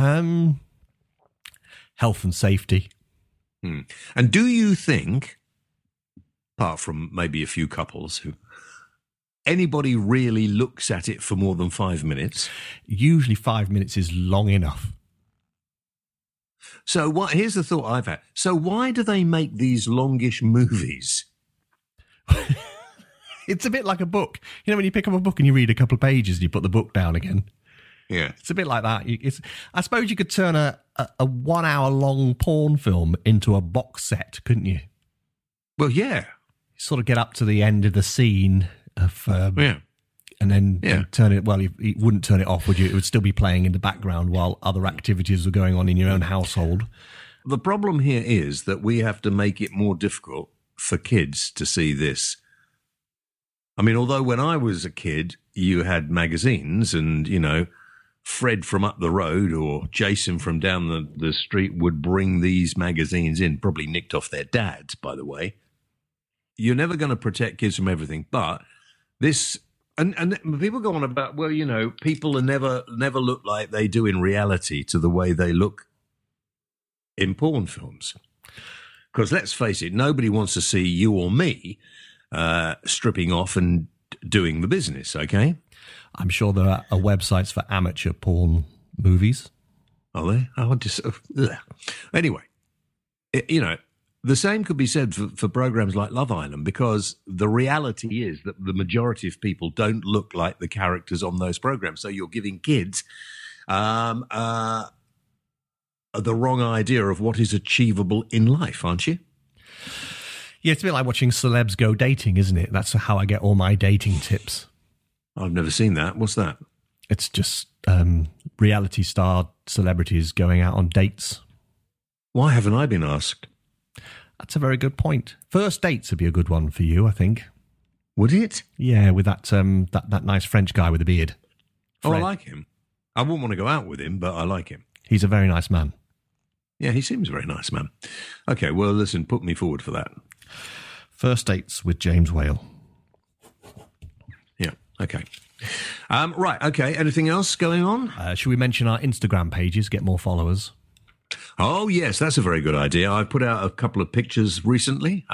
Health and safety. And do you think, apart from maybe a few couples who, anybody really looks at it for more than 5 minutes? Usually 5 minutes is long enough. So here's the thought I've had. So why do they make these longish movies? It's a bit like a book. You know, when you pick up a book and you read a couple of pages and you put the book down again? Yeah. It's a bit like that. I suppose you could turn a 1 hour long porn film into a box set, couldn't you? Well, yeah. You sort of get up to the end of the scene of, and then turn it. Well, you wouldn't turn it off, would you? It would still be playing in the background while other activities were going on in your own household. The problem here is that we have to make it more difficult for kids to see this. I mean, although when I was a kid, you had magazines and, you know, Fred from up the road or Jason from down the street would bring these magazines in, probably nicked off their dads, by the way. You're never going to protect kids from everything, but this, and people go on about, well, you know, people are never look like they do in reality to the way they look in porn films. Because let's face it, nobody wants to see you or me stripping off and doing the business, okay? I'm sure there are websites for amateur porn movies. Are they? Oh, just anyway. You know, the same could be said for programs like Love Island, because the reality is that the majority of people don't look like the characters on those programs. So you're giving kids the wrong idea of what is achievable in life, aren't you? Yeah, it's a bit like watching celebs go dating, isn't it? That's how I get all my dating tips. I've never seen that. What's that? It's just reality star celebrities going out on dates. Why haven't I been asked? That's a very good point. First dates would be a good one for you, I think. Would it? Yeah, with that nice French guy with a beard. Fred. Oh, I like him. I wouldn't want to go out with him, but I like him. He's a very nice man. Yeah, he seems a very nice man. Okay, well, listen, put me forward for that. First dates with James Whale. Yeah, okay. Right, okay. Anything else going on? Should we mention our Instagram pages, get more followers? Oh, yes, that's a very good idea. I put out a couple of pictures recently,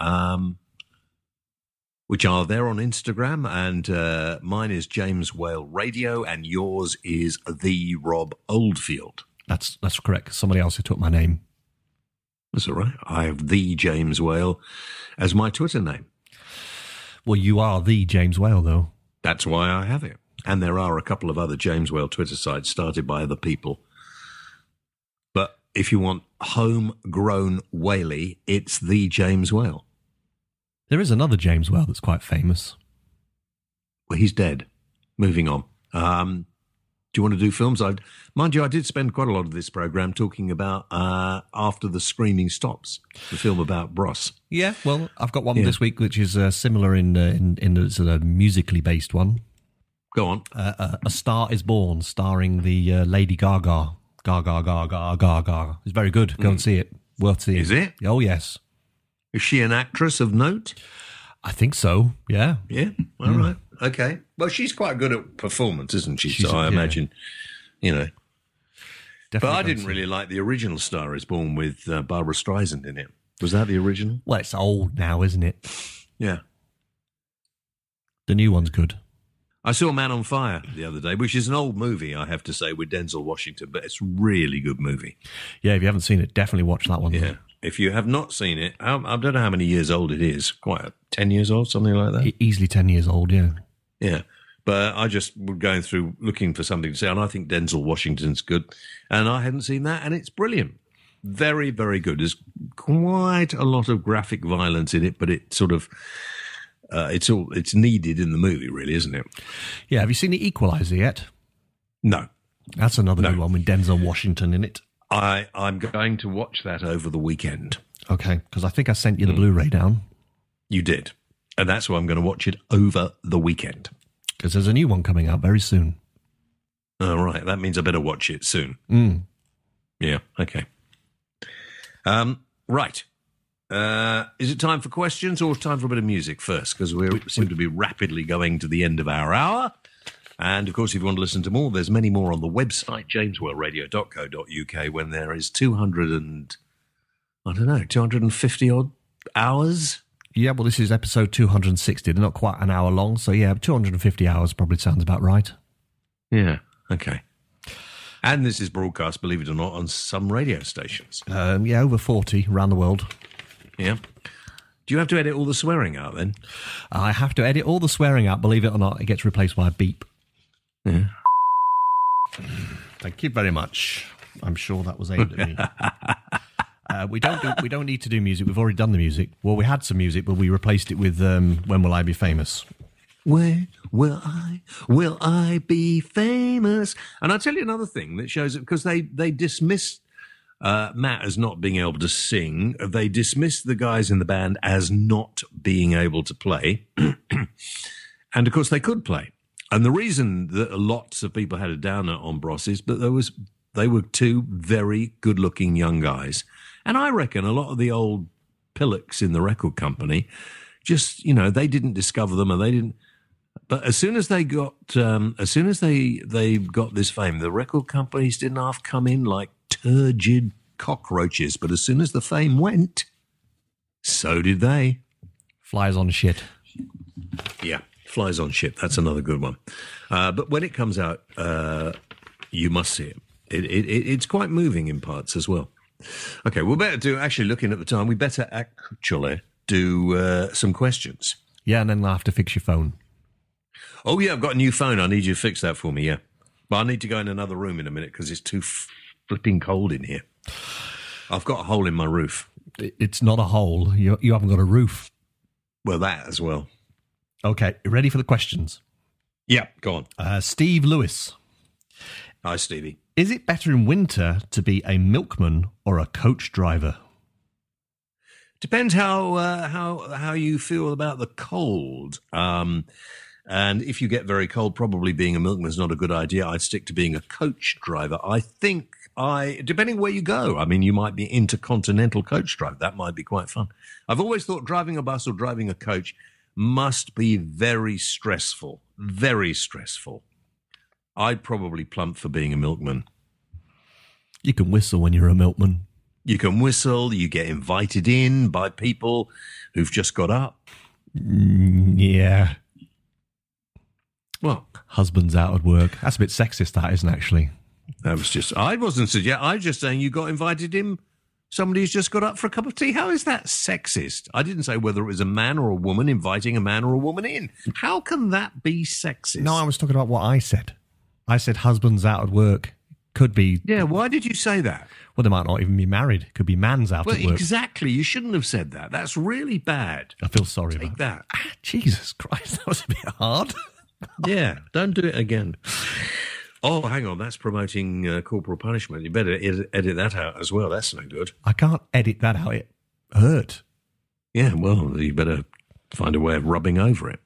which are there on Instagram, and mine is James Whale Radio, and yours is The Rob Oldfield. That's correct. Somebody else who took my name. That's all right. I have The James Whale as my Twitter name. Well, you are The James Whale, though. That's why I have it. And there are a couple of other James Whale Twitter sites started by other people. But if you want homegrown whaley, it's The James Whale. There is another James Whale that's quite famous. Well, he's dead. Moving on. Do you want to do films? Mind you, I did spend quite a lot of this program talking about After the Screaming Stops, the film about Bros. Yeah, well, I've got one this week which is similar in the sort of musically based one. Go on. A Star is Born, starring the Lady Gaga. Gaga, Gaga, Gaga. It's very good. Go and see it. Worth seeing. Is it? Oh, yes. Is she an actress of note? I think so, yeah. Yeah, all right. Okay. Well, she's quite good at performance, isn't she? So I imagine, you know. Definitely. But I didn't really like the original Star is Born with Barbara Streisand in it. Was that the original? Well, it's old now, isn't it? Yeah. The new one's good. I saw Man on Fire the other day, which is an old movie, I have to say, with Denzel Washington, but it's a really good movie. Yeah, if you haven't seen it, definitely watch that one. Yeah. If you have not seen it, I don't know how many years old it is. Quite 10 years old, something like that? Easily 10 years old, yeah. Yeah. But I just was going through looking for something to say, and I think Denzel Washington's good. And I hadn't seen that, and it's brilliant. Very, very good. There's quite a lot of graphic violence in it, but it sort of... it's needed in the movie, really, isn't it? Yeah. Have you seen The Equalizer yet? No. That's another good one with Denzel Washington in it. I'm going to watch that over the weekend. Okay, because I think I sent you the Blu-ray down. You did. And that's why I'm going to watch it over the weekend. Because there's a new one coming out very soon. Oh, right. That means I better watch it soon. Yeah, okay. Right. Is it time for questions or time for a bit of music first? Because we seem to be rapidly going to the end of our hour. And, of course, if you want to listen to more, there's many more on the website, jameswellradio.co.uk, when there is 250-odd hours. Yeah, well, this is episode 260. They're not quite an hour long, so, yeah, 250 hours probably sounds about right. Yeah, okay. And this is broadcast, believe it or not, on some radio stations. Yeah, over 40 around the world. Yeah. Do you have to edit all the swearing out, then? I have to edit all the swearing out, believe it or not. It gets replaced by a beep. Yeah. Thank you very much. I'm sure that was aimed at me. We don't need to do music. We've already done the music. Well, we had some music, but we replaced it with When Will I Be Famous? When will I be famous? And I'll tell you another thing that shows it, because they dismissed Matt as not being able to sing. They dismissed the guys in the band as not being able to play. And, of course, they could play. And the reason that lots of people had a downer on Bros is that they were two very good-looking young guys. And I reckon a lot of the old pillocks in the record company just, they didn't discover them, and they didn't. But as soon as they got, they got this fame, the record companies didn't half come in like turgid cockroaches. But as soon as the fame went, so did they. Flies on shit. Yeah. Flies on shit. That's another good one. But when it comes out, you must see it. It's quite moving in parts as well. Okay, we'll better do, actually looking at the time, we better actually do some questions. Yeah, and then I'll have to fix your phone. Oh, yeah, I've got a new phone. I need you to fix that for me, yeah. But I need to go in another room in a minute because it's too flipping cold in here. I've got a hole in my roof. It's not a hole. You haven't got a roof. Well, that as well. Okay, ready for the questions? Yeah, go on. Steve Lewis. Hi, Stevie. Is it better in winter to be a milkman or a coach driver? Depends how you feel about the cold. And if you get very cold, probably being a milkman is not a good idea. I'd stick to being a coach driver. I think depending where you go, I mean, you might be intercontinental coach driver. That might be quite fun. I've always thought driving a bus or driving a coach must be very stressful. Very stressful. I'd probably plump for being a milkman. You can whistle when you're a milkman. You can whistle. You get invited in by people who've just got up. Yeah. Well, husband's out at work. That's a bit sexist, that, isn't it, actually? That was just, I wasn't suggesting, I was just saying you got invited in. Somebody who's just got up for a cup of tea. How is that sexist? I didn't say whether it was a man or a woman inviting a man or a woman in. How can that be sexist? No, I was talking about what I said. I said husband's out at work. Could be... Yeah, why did you say that? Well, they might not even be married. Could be man's out at work. Exactly. You shouldn't have said that. That's really bad. I feel sorry about that. Jesus Christ, that was a bit hard. Yeah, don't do it again. Oh, hang on, that's promoting corporal punishment. You better edit that out as well. That's no good. I can't edit that out. It hurt. Yeah, well, you better find a way of rubbing over it.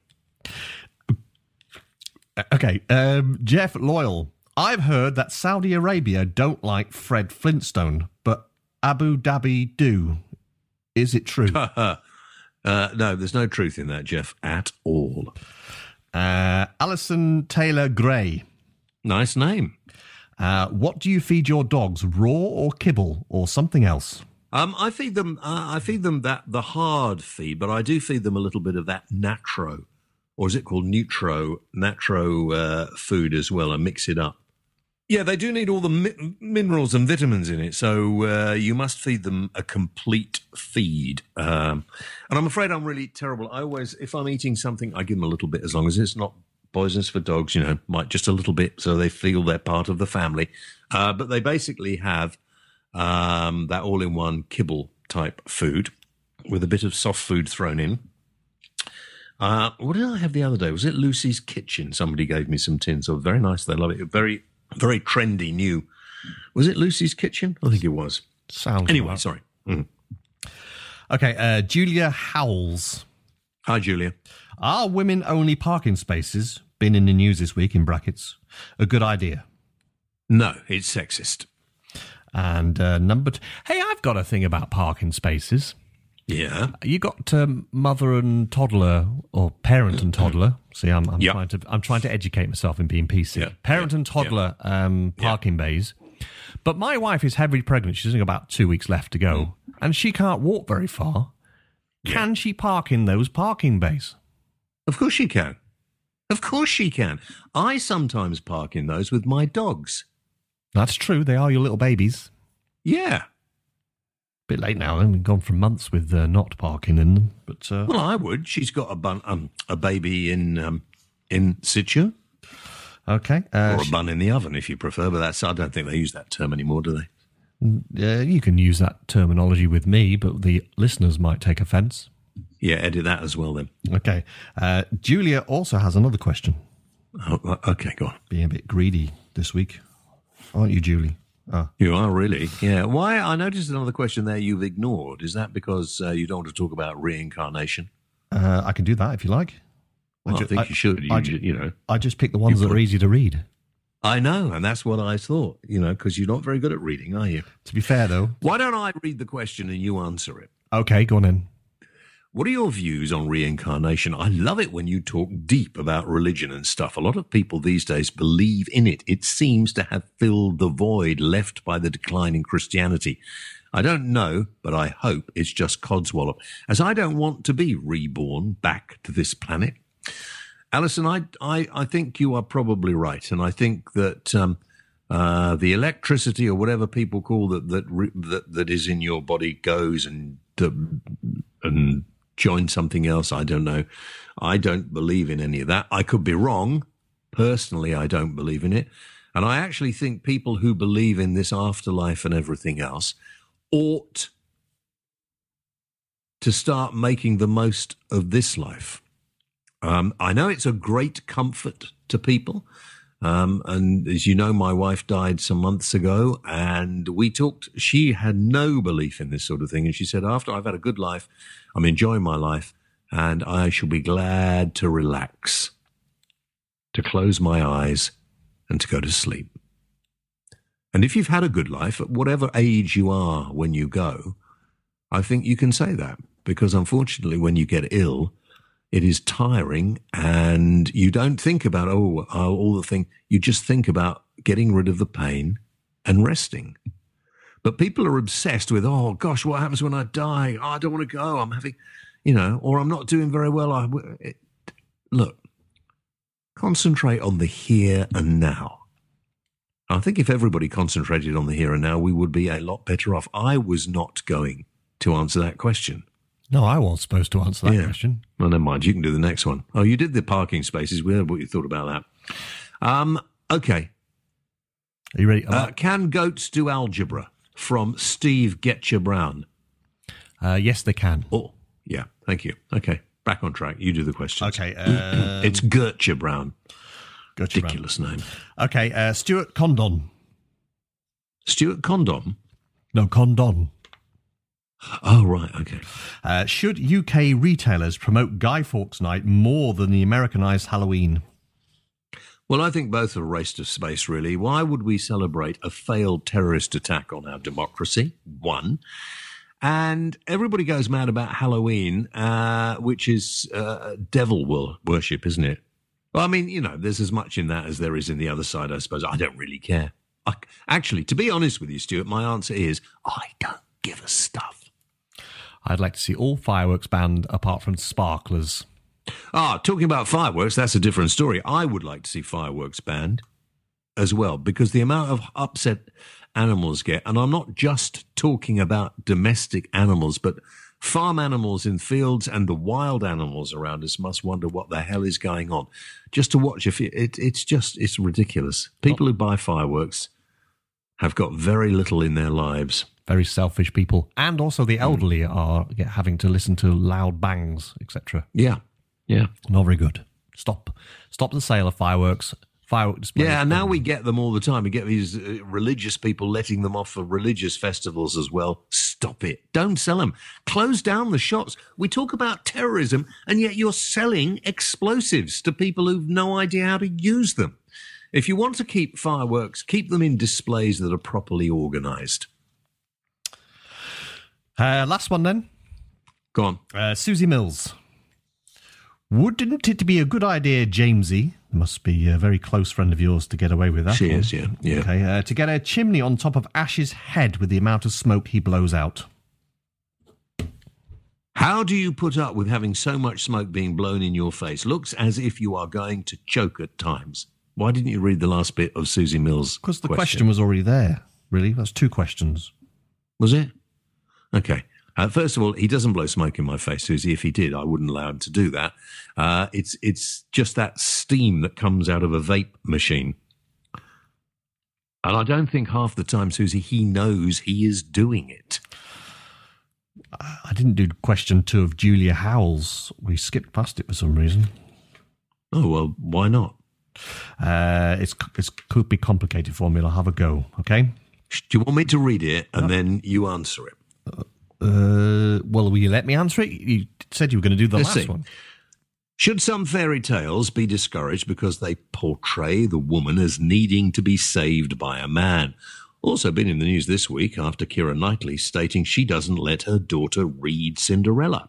Okay, Jeff Loyal. I've heard that Saudi Arabia don't like Fred Flintstone, but Abu Dhabi do. Is it true? No, there's no truth in that, Jeff, at all. Alison Taylor Gray. Nice name. What do you feed your dogs, raw or kibble or something else? I feed them that the hard feed, but I do feed them a little bit of that natro, or is it called natro food as well, and mix it up. Yeah, they do need all the minerals and vitamins in it, so you must feed them a complete feed. And I'm afraid I'm really terrible. I always, if I'm eating something, I give them a little bit, as long as it's not poisonous for dogs, might just a little bit, so they feel they're part of the family. But they basically have that all-in-one kibble type food with a bit of soft food thrown in. What did I have the other day? Was it Lucy's Kitchen? Somebody gave me some tins of. Very nice. They love it. Very, very trendy, new. Was it Lucy's Kitchen? I think it was. Sounds anyway, well. Sorry. Okay, Julia Howells. Hi, Julia. Are women-only parking spaces, been in the news this week in brackets, a good idea? No, it's sexist. And number two, hey, I've got a thing about parking spaces. Yeah. You got mother and toddler or parent and toddler. See, I'm Yep. trying to educate myself in being PC. Yeah. Parent and toddler parking bays. But my wife is heavily pregnant. She's only about 2 weeks left to go, and she can't walk very far. Can she park in those parking bays? Of course she can. Of course she can. I sometimes park in those with my dogs. That's true. They are your little babies. Yeah. Bit late now. We've gone for months with not parking in them. But Well, I would. She's got a baby in situ, okay, or a bun in the oven, if you prefer. But I don't think they use that term anymore, do they? you can use that terminology with me, but the listeners might take offence. Yeah, edit that as well then. Okay. Julia also has another question. Oh, okay, go on. Being a bit greedy this week, aren't you, Julie? You are really? Yeah. Why? I noticed another question there you've ignored. Is that because you don't want to talk about reincarnation? I can do that if you like. Well, I think you should. You know. I just pick the ones that are easy to read. I know, and that's what I thought, because you're not very good at reading, are you? To be fair, though. Why don't I read the question and you answer it? Okay, go on then. What are your views on reincarnation? I love it when you talk deep about religion and stuff. A lot of people these days believe in it. It seems to have filled the void left by the decline in Christianity. I don't know, but I hope it's just codswallop, as I don't want to be reborn back to this planet. Alison, I think you are probably right, and I think that the electricity or whatever people call that is in your body goes and joins something else. I don't know. I don't believe in any of that. I could be wrong. Personally, I don't believe in it, and I actually think people who believe in this afterlife and everything else ought to start making the most of this life. I know it's a great comfort to people. And as you know, my wife died some months ago, and we talked. She had no belief in this sort of thing. And she said, after I've had a good life, I'm enjoying my life, and I shall be glad to relax, to close my eyes and to go to sleep. And if you've had a good life, at whatever age you are when you go, I think you can say that, because unfortunately, when you get ill, it is tiring, and you don't think about, all the thing. You just think about getting rid of the pain and resting. But people are obsessed with, oh, gosh, what happens when I die? Oh, I don't want to go. I'm having, or I'm not doing very well. Look, concentrate on the here and now. I think if everybody concentrated on the here and now, we would be a lot better off. I was not going to answer that question. No, I was supposed to answer that question. Well, never mind. You can do the next one. Oh, you did the parking spaces. We heard what you thought about that. Okay. Are you ready? Can goats do algebra? From Steve Getcha Brown. Yes, they can. Oh, yeah. Thank you. Okay. Back on track. You do the questions. Okay. It's Gertcha Brown. Gertcha Ridiculous name. Okay. Stuart Condon. Stuart Condom? No, Condon. Oh, right. Okay. Should UK retailers promote Guy Fawkes Night more than the Americanized Halloween? Well, I think both are a waste of space, really. Why would we celebrate a failed terrorist attack on our democracy? One. And everybody goes mad about Halloween, which is devil worship, isn't it? Well, I mean, there's as much in that as there is in the other side, I suppose. I don't really care. Actually, to be honest with you, Stuart, my answer is I don't give a stuff. I'd like to see all fireworks banned apart from sparklers. Talking about fireworks, that's a different story. I would like to see fireworks banned as well, because the amount of upset animals get, and I'm not just talking about domestic animals, but farm animals in fields and the wild animals around us must wonder what the hell is going on. Just to watch, it's ridiculous. People who buy fireworks have got very little in their lives. Very selfish people. And also the elderly are having to listen to loud bangs, etc. Yeah. Yeah. Not very good. Stop the sale of firework displays. Yeah, and now we get them all the time. We get these religious people letting them off for religious festivals as well. Stop it. Don't sell them. Close down the shops. We talk about terrorism, and yet you're selling explosives to people who've no idea how to use them. If you want to keep fireworks, keep them in displays that are properly organised. Last one then. Go on. Susie Mills. Wouldn't it be a good idea, Jamesy, must be a very close friend of yours to get away with that? She is, yeah. Okay, to get a chimney on top of Ash's head with the amount of smoke he blows out? How do you put up with having so much smoke being blown in your face? Looks as if you are going to choke at times. Why didn't you read the last bit of Susie Mills' Because the question was already there, really. That's 2 questions. Was it? Okay. First of all, he doesn't blow smoke in my face, Susie. If he did, I wouldn't allow him to do that. It's just that steam that comes out of a vape machine. And I don't think half the time, Susie, he knows he is doing it. I didn't do question 2 of Julia Howells. We skipped past it for some reason. Oh, well, why not? It could be complicated for me. I'll have a go, okay? Do you want me to read it and then you answer it? Well, will you let me answer it? You said you were going to do the last one. Should some fairy tales be discouraged because they portray the woman as needing to be saved by a man? Also been in the news this week after Keira Knightley stating she doesn't let her daughter read Cinderella.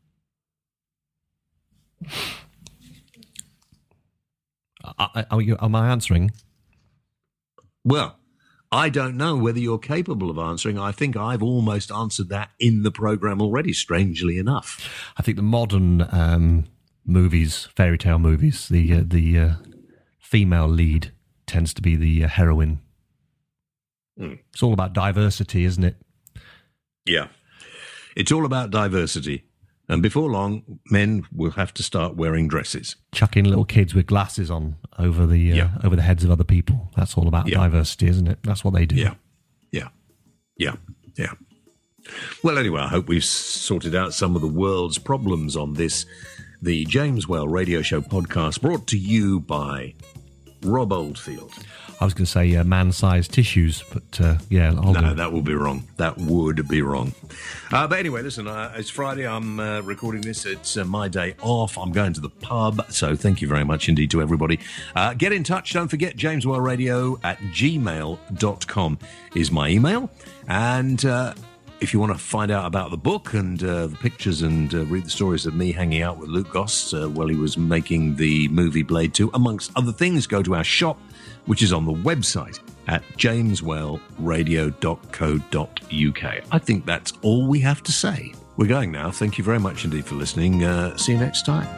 Am I answering? Well, I don't know whether you're capable of answering. I think I've almost answered that in the programme already, strangely enough. I think the modern movies, fairy tale movies, the female lead tends to be the heroine. It's all about diversity, isn't it? Yeah. It's all about diversity. And before long, men will have to start wearing dresses. Chucking little kids with glasses on over the heads of other people. That's all about diversity, isn't it? That's what they do. Yeah. Well, anyway, I hope we've sorted out some of the world's problems on this, the James Well Radio Show podcast, brought to you by Rob Oldfield. I was going to say man-sized tissues, but No, that would be wrong. That would be wrong. But anyway, listen, it's Friday. I'm recording this. It's my day off. I'm going to the pub. So thank you very much indeed to everybody. Get in touch. Don't forget, jameswellradio@gmail.com is my email. And if you want to find out about the book and the pictures and read the stories of me hanging out with Luke Goss while he was making the movie Blade 2, amongst other things, go to our shop, which is on the website at jameswellradio.co.uk. I think that's all we have to say. We're going now. Thank you very much indeed for listening. See you next time.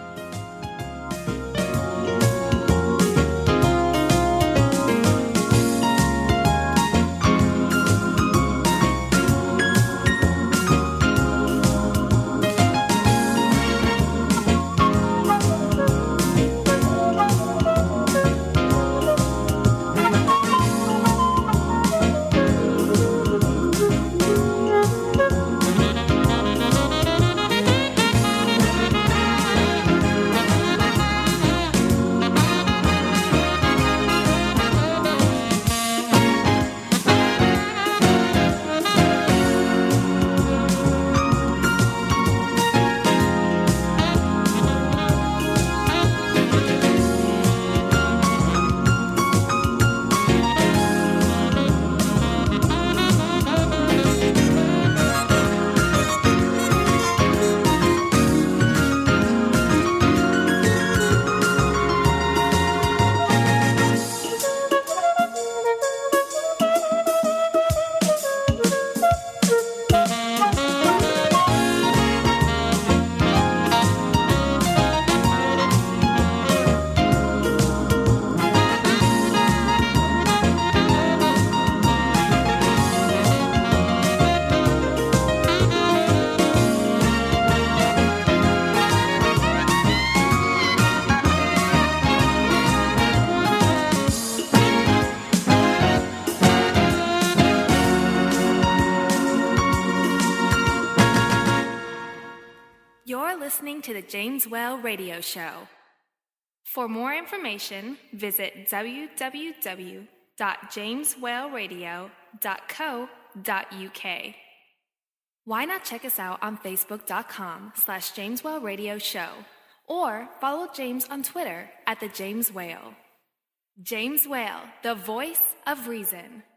Listening to the James Well Radio Show. For more information, visit www.jameswellradio.co.uk. Why not check us out on Facebook.com/James Whale Radio Show, or follow James on Twitter @the James Whale. James Whale, the voice of reason.